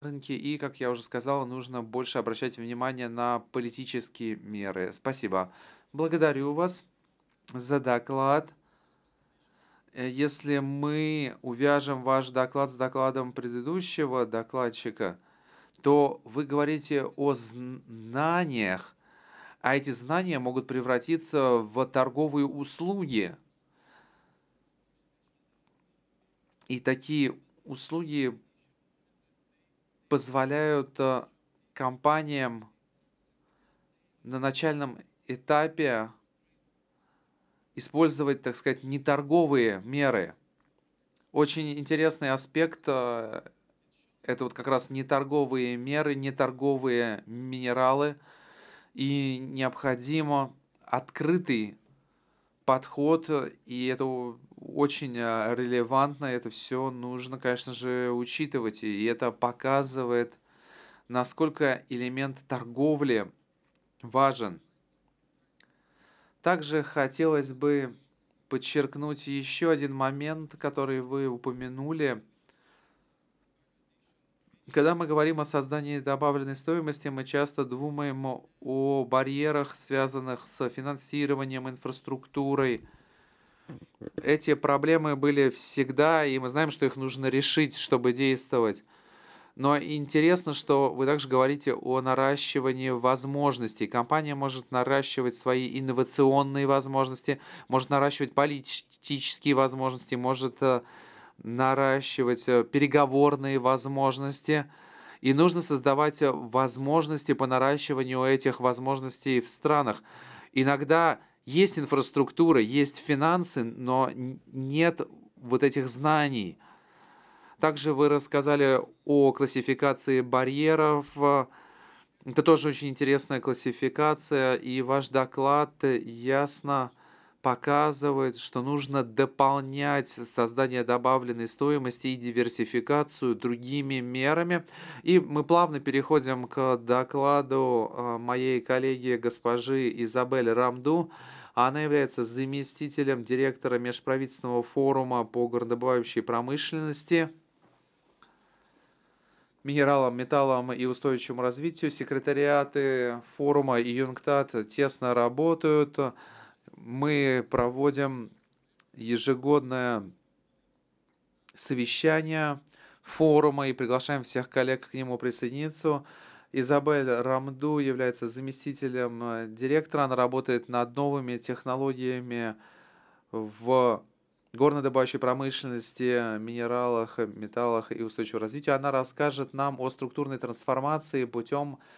рынке, и, как я уже сказал, нужно больше обращать внимание на политические меры. Спасибо. Благодарю вас за доклад. Если мы увяжем ваш доклад с докладом предыдущего докладчика, то вы говорите о знаниях, а эти знания могут превратиться в торговые услуги. И такие услуги позволяют компаниям на начальном этапе использовать, так сказать, неторговые меры. Очень интересный аспект это вот как раз неторговые меры, неторговые минералы. И необходимо открытый подход, и это очень релевантно, это все нужно, конечно же, учитывать. И это показывает, насколько элемент торговли важен. Также хотелось бы подчеркнуть еще один момент, который вы упомянули. Когда мы говорим о создании добавленной стоимости, мы часто думаем о барьерах, связанных с финансированием, инфраструктурой. Эти проблемы были всегда, и мы знаем, что их нужно решить, чтобы действовать. Но интересно, что вы также говорите о наращивании возможностей. Компания может наращивать свои инновационные возможности, может наращивать политические возможности, может наращивать переговорные возможности. И нужно создавать возможности по наращиванию этих возможностей в странах. Иногда есть инфраструктура, есть финансы, но нет вот этих знаний. Также вы рассказали о классификации барьеров. Это тоже очень интересная классификация, и ваш доклад ясно показывает, что нужно дополнять создание добавленной стоимости и диверсификацию другими мерами. И мы плавно переходим к докладу моей коллеги госпожи Изабель Рамду. Она является заместителем директора Межправительственного форума по горнодобывающей промышленности, минералам, металлам и устойчивому развитию. Секретариаты форума и ЮНКТАД тесно работают. Мы проводим ежегодное совещание форума и приглашаем всех коллег к нему присоединиться. Изабель Рамду является заместителем директора. Она работает над новыми технологиями в горнодобывающей промышленности, минералах, металлах и устойчивого развития. Она расскажет нам о структурной трансформации путем